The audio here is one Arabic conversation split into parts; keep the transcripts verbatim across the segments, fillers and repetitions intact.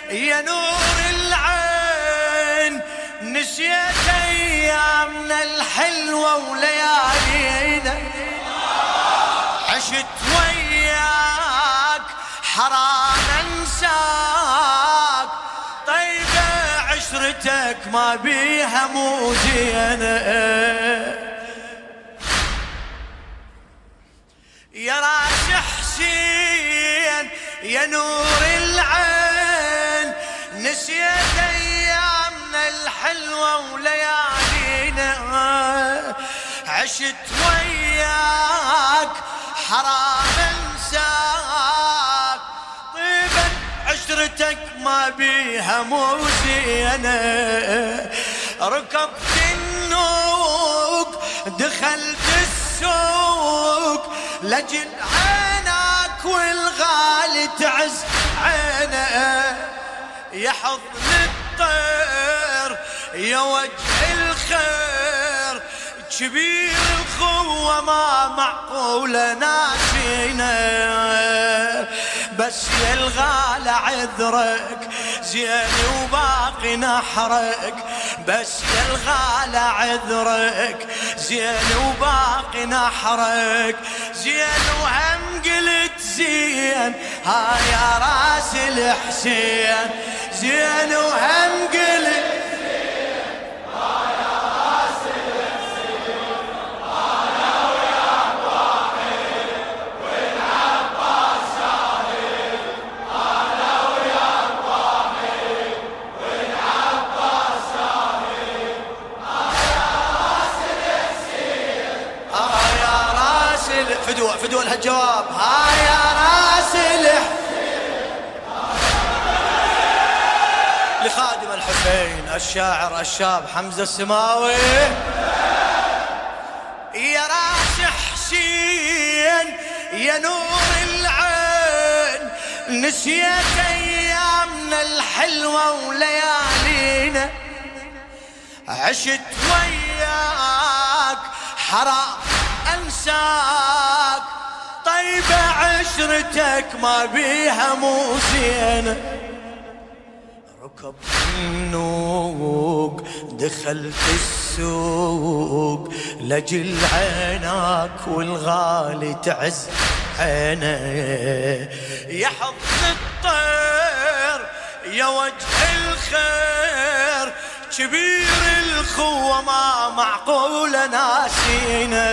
يا نور العين نسيت ايامنا الحلوة وليالينا، عشت وياك حرام انساك، طيبة عشرتك ما بيها مو زينة. يا راس حسين يا نور العين نسيت ايامنا الحلوة وليالينا، عشت وياك حرام انساك، طيبة عشرتك ما بيها مو زينة. ركبت النوق دخلت السوق لجل عينك والغالي تعز عينه، يا حضن الطير يا وجه الخير، كبير الخوة ما معقولة ناسينا، بس يا الغالى عذرك زين وباقي نحرك، بس يا الغالى عذرك زين وباقي نحرك، زين وهم قلت زين ها يا راس الحسين، زين وهم قلت فدوى فدوى الجواب ها يا راس الحسين. لخادم الحسين الشاعر الشاب حمزة السماوي. يا راس حسين يا نور العين نسيت ايامنا الحلوة وليالينا، عشت وياك حرام انساك، طيبة عشرتك ما بيها مو زينة. ركبت النوق دخلت السوق لجل عينك والغالي تعز عينه، يا حضن الطير يا وجه الخير، كبير الخوة ما معقولة ناسينا،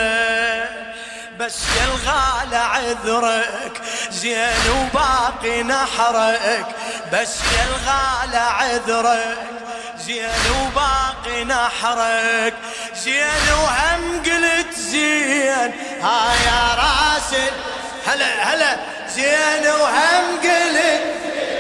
بس يا الغالى عذرك زين وباقي نحرك، بس يا الغالى عذرك زين وباقي نحرك، زين وهم قلت زين ها يا راسل هلا هلا، زين وهم قلت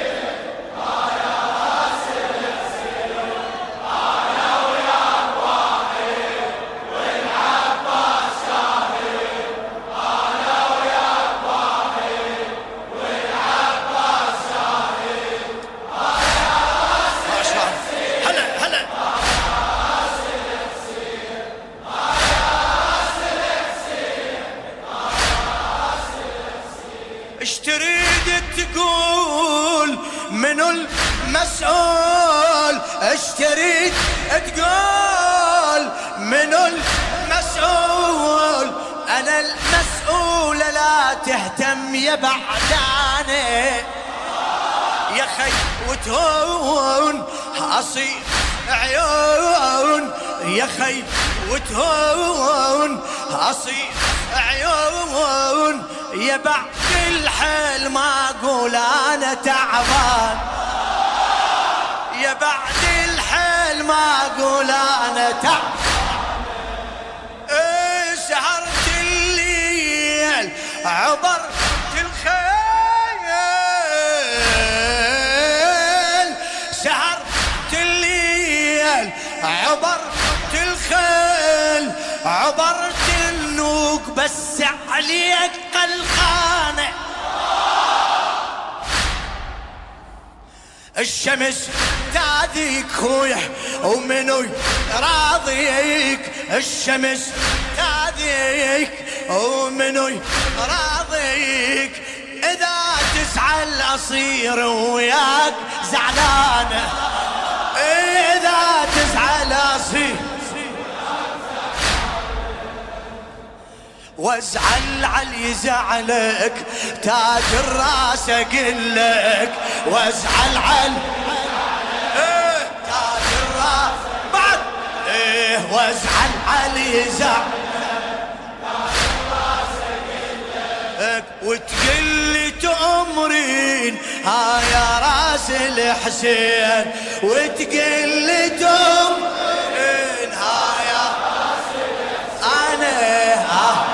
ايش تريد تقول منو المسؤول، ايش تريد تقول منو المسؤول، انا المسؤول لا تهتم يا بعداني، يا خي وتهون اصير عيون، يا خي وتهون اصير عيون، يا بعد الحيل ما اقول انا تعبان، يا بعد الحيل ما اقول انا تعبان، إيه سهرت الليل عبرت الخيل، سهرت الليل عبرت الخيل، عبرت النوق بس عليك قلقانة، الشمس تاذيك خويا ومنو راضيك، الشمس تاذيك ومنو راضيك، إذا تسعى تزعل أصير وياك زعلانة، إذا تزعل أصير وازعل علي زعلك تاج الراس اقلك، وازعل علي إيه تاج الراس بعد إيه، وازعل علي زعلك وتقلي تأمرين ها يا راس الحسين، وتقلي تأمرين ها يا راس الحسين أنا ها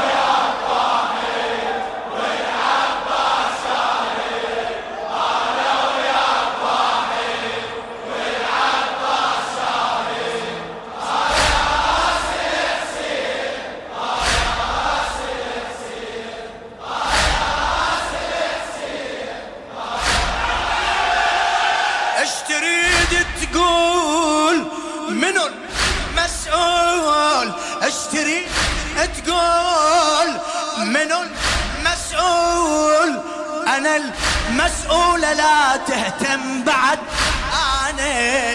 اشتري تقول منو المسؤول، انا المسؤول لا تهتم بعد انا.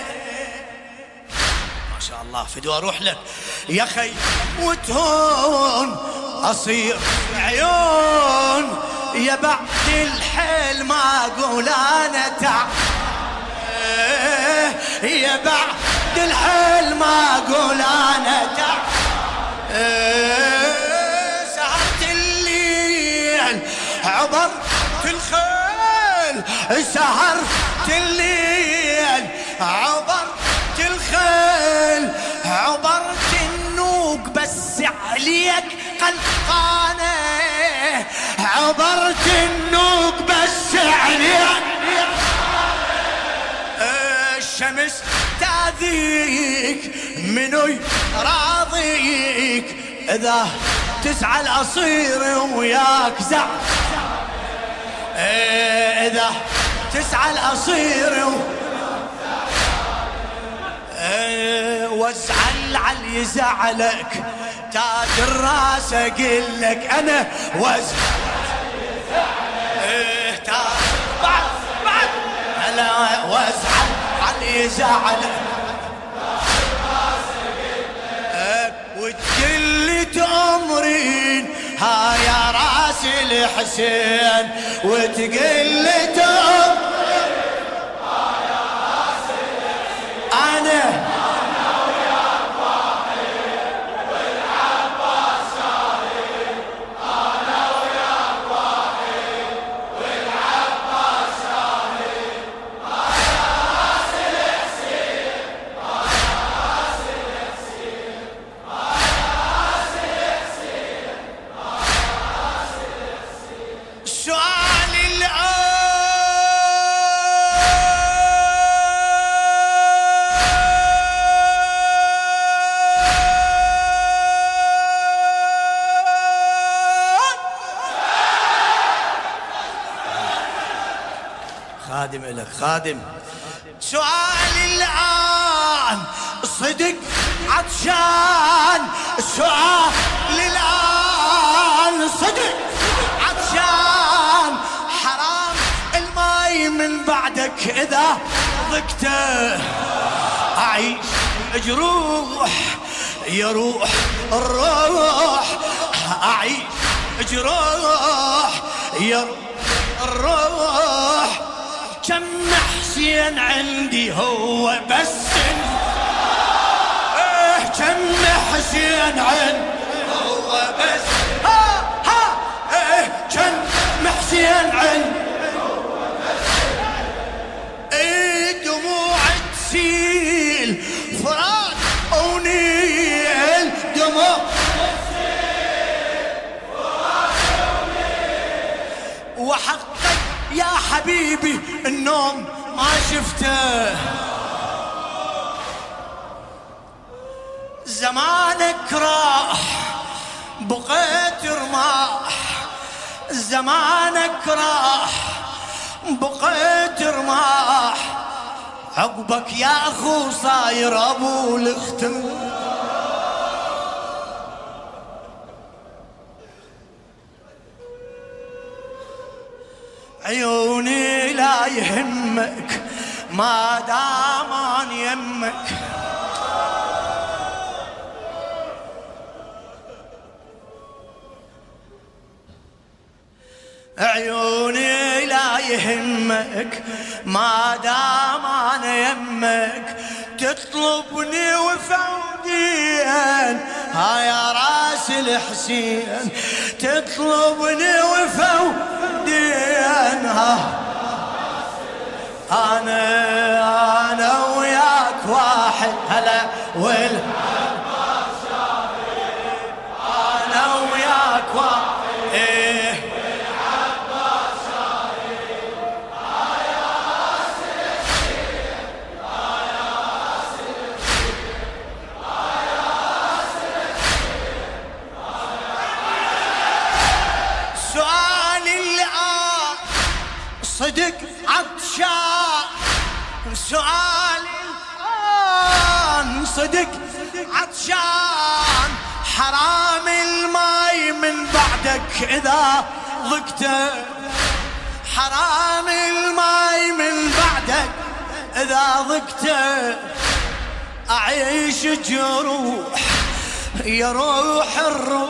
ما شاء الله فدوى اروح لك يا خي وتهون اصير عيون، يا بعد الحيل ما اقول انا تعب، يا بعد الحيل ما اقول انا تعب. إيه سهرت الليل عبرت الخيل، سهرت الليل عبرت الخيل، عبرت النوق بس عليك قلقانة، عبرت النوق بس عليك الشمس تاذيك منو راضيك، إذا تزعل أصير وياك زعل، إذا تزعل أصير وازعل علي زعلك تاج الراس أقلك أنا، وازعل تاج بعد بعد هلا، وازعل علي زعلك وتقلي تأمرين ها يا راس الحسين، وتقلي تأمرين ها يا راس الحسين أنا أنا وياك واحد والعباس شاهد، أنا وياك واحد والعباس شاهد، ها يا راس الحسين ها يا راس الحسين ها يا راس الحسين ها يا راس الحسين. سؤال الآن خادم إلك خادم، سؤال الآن صدق عطشان، سؤال الآن صدق عطشان، حرام الماي من بعدك إذا ضقته، أعيش جروح يروح الروح، أعيش جروح يروح الروح، كم حسين عندي هو بس ايه، كم حسين عندي هو بس ها ها ايه، كم حسين عندي هو بس ايه، دموع تسيل فرات ونيل، دموع تسيل فرات ونيل، وحقك يا حبيبي النوم ما شفته، زمانك راح بقيت رماح، زمانك راح بقيت رماح، عقبك يا اخو صاير ابو الختم. عيوني لا يهمك ما دام أنا يمك. عيوني لا يهمك ما دام أنا يمك، تطلبني وفوديا ها يا راس الحسين، تطلبني وفوديا ها أنا أنا وياك واحد هلا والعباس شاهد، أنا وياك واحد إيه والعباس شاهد، يا راس الحسين يا راس الحسين يا راس الحسين. سؤالي الآن صدق عطشان، سؤالي الآن صدق عطشان، حرام الماي من بعدك إذا ضقته، حرام الماي من بعدك إذا ضقته، أعيش جروح يا روح الروح،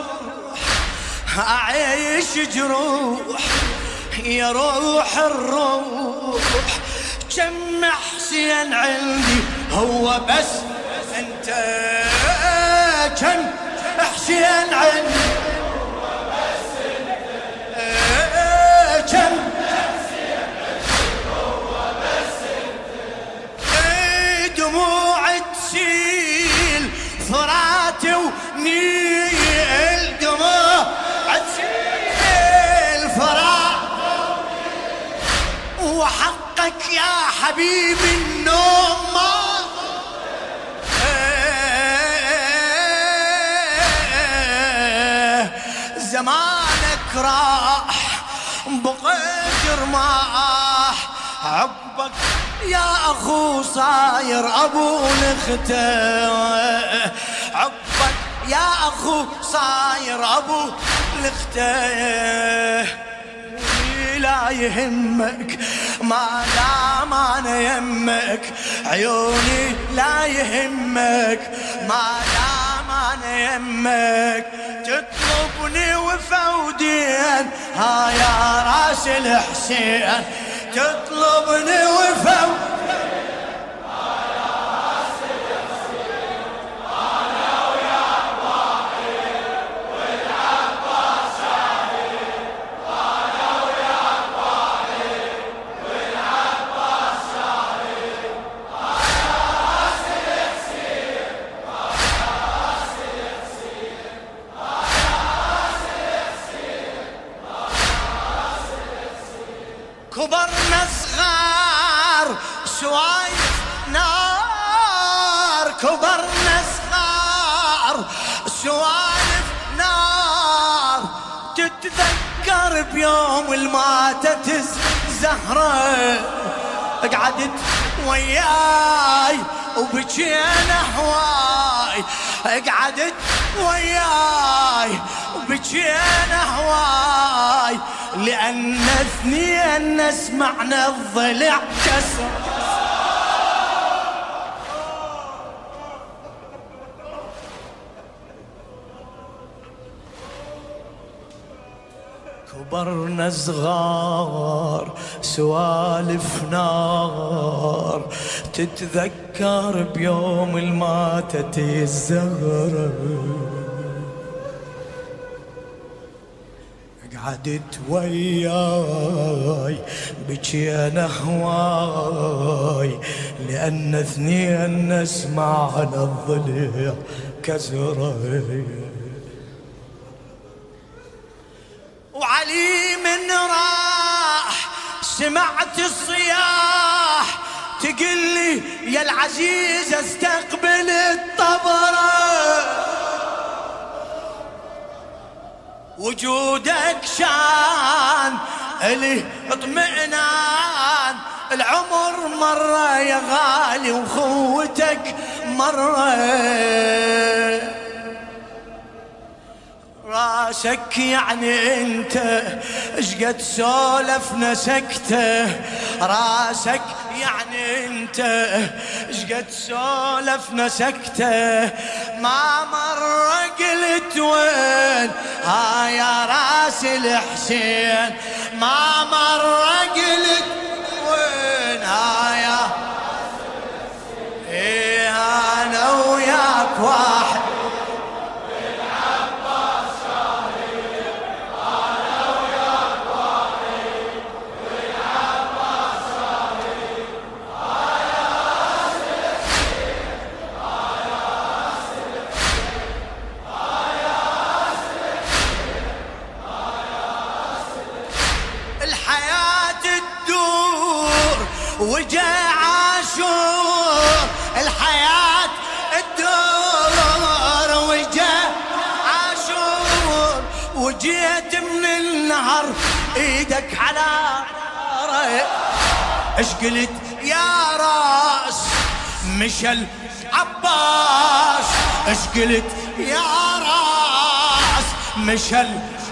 أعيش جروح يا روح الروح. كم حسين عندي هو بس انت، كم حسين عندي هو بس انت، كم حسين عندي هو بس انت. دموع تسيل فرات ونيل، دموع تسيل فرات وحقك يا حبيبي النوم ما زمانك راح بقيت رماح، عبك يا اخو صاير ابو لخته، عبك يا اخو صاير ابو لخته. لا يهمك ما دام انا يمك، عيوني لا يهمك ما دام انا يمك، تطلبني وفودين ها يا راس الحسين، تطلبني وفودين ها يا راس الحسين، انا وياك واحد والعباس شاهد، انا وياك واحد والعباس شاهد، يا راس الحسين يا راس الحسين يا راس الحسين يا راس الحسين. كبرنا صغار سوايف نار، كبرنا صغار سوالف نار، تتذكر بيوم الماتت الزهرة، قعدت وياي وبكينا هواي، قعدت وياي وبكينا هواي، لأن اثنين سمعنا الضلع كسر. كبرنا صغار سوالف نار، تتذكر بيوم الماتت الزهرة، قعدت وياي بكينا هواي، لأن اثنين سمعنا الضلع كسرة. وعلي من راح سمعت الصياح، تقلي يا العزيز استقبل الطبرة، وجودك شان إلي اطمئنان، العمر مرة يا غالي وخوتك مرة، راسك يعني انت اشقد سولفنا سكته، راسك يعني انت اشقد سولفنا سكته، ما مرة قلت وين ها يا راس الحسين، ما مرة قلت وين ها يا راس الحسين. ايه انا وياك واحد وجا عاشور، الحياة الدور وجا عاشور، وجيت من النهر ايدك على رأي، اش قلت يا راس مشل عباس، اش قلت يا راس مشل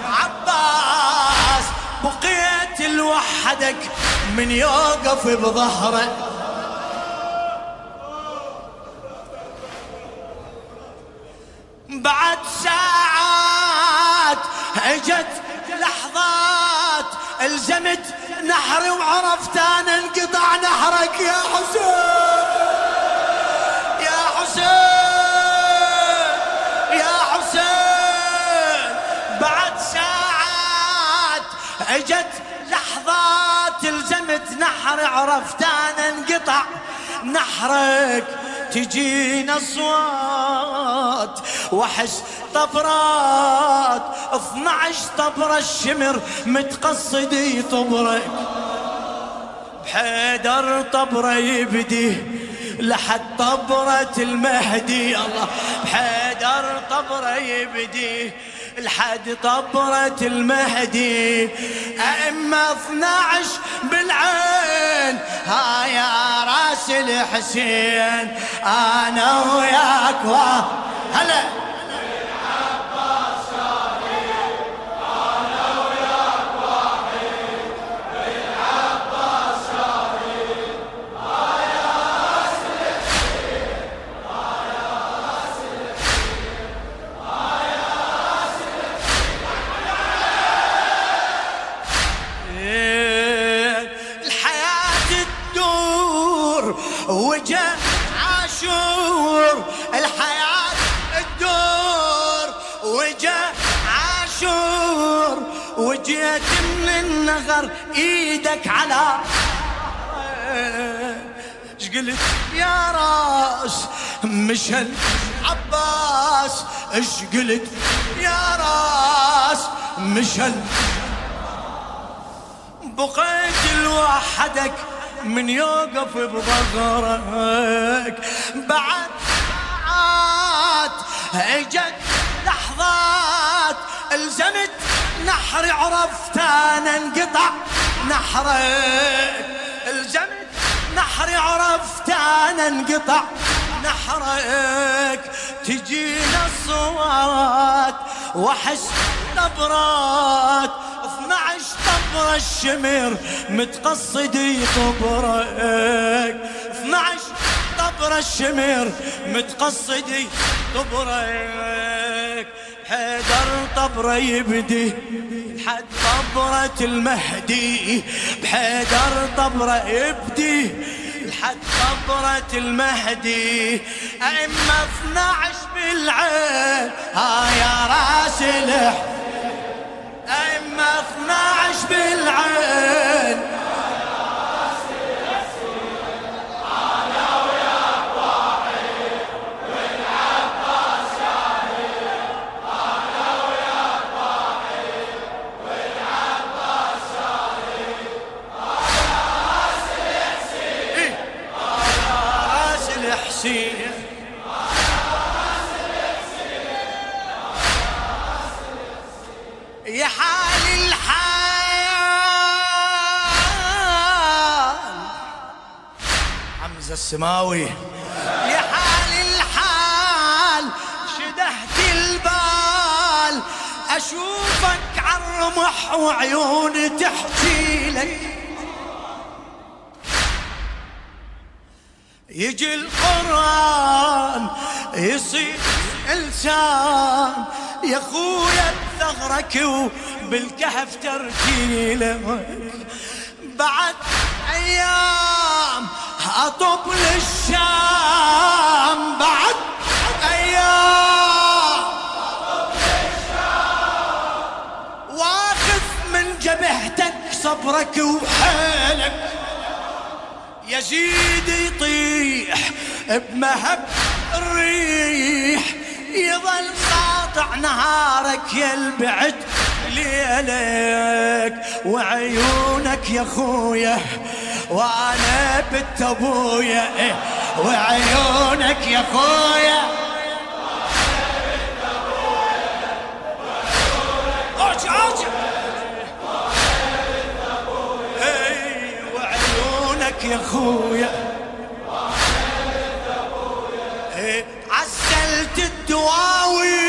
عباس، بقيت لوحدك من يوقف بظهره، بعد ساعات اجت لحظات الزمت نحري وعرفت انا انقطع نحرك يا حسين، يا حسين، يا حسين، بعد ساعات اجت لحظات الزمت نحر عرفت انا انقطع نحرك، تجينا اصوات واحس طبرات اثنعش طبرة الشمر متقصد يطبرك، بحيدر طبرة يبدي لحد طبرة المهدي، الله بحيدر طبرة يبدي لحد طبرة المهدي، أئمة اثنعش بالعين ها يا راس الحسين، أنا وياك هلا وجا عاشور، الحياة الدور وجا عاشور، وجيت من النغر ايدك على اش قلت يا راس مشل عباس، اش قلت يا راس مشل، بقيت لوحدك من يوقف بظهرك، بعد ساعات اجت لحظات الزمت نحري عرفت انا انقطع نحرك، الزمت نحري عرفت انا انقطع نحرك، تجينا الصوات واحس نبرات اثنعش طبرة الشمر متقصد يطبرك، اثنعش طبرة الشمر متقصد يطبرك، حيدر طبرة يبدي لحد طبرة المهدي، بحيدر طبرة يبدي لحد طبرة المهدي، أئمة اثنعش بالعين ها يا راس الحسين، أئمة اثنعش بالعين يا راس الحسين، أنا وياك واحد والعباس شاهد، أنا وياك واحد والعباس شاهد، يا راس الحسين، يا راس الحسين، يا حال الحال حمزة السماوي، يا حال الحال شدحت البال، أشوفك عالرمح وعيوني تحكي لك، يجي القرآن يصير إنسان يا خويا بثغرك وبالكهف ترتيلك. بعد أيام أطب للشام، بعد أيام أطب للشام، واخذ من جبهتك صبرك وحيلك. يزيد يطيح بمهب الريح، يظل ساطع نهارك يلبعد ليلك. وعيونك يا خويا وانا بنت ابويا، وعيونك يا خويا وانا بنت ابويا، وعيونك يا خويا عسلت الدواوي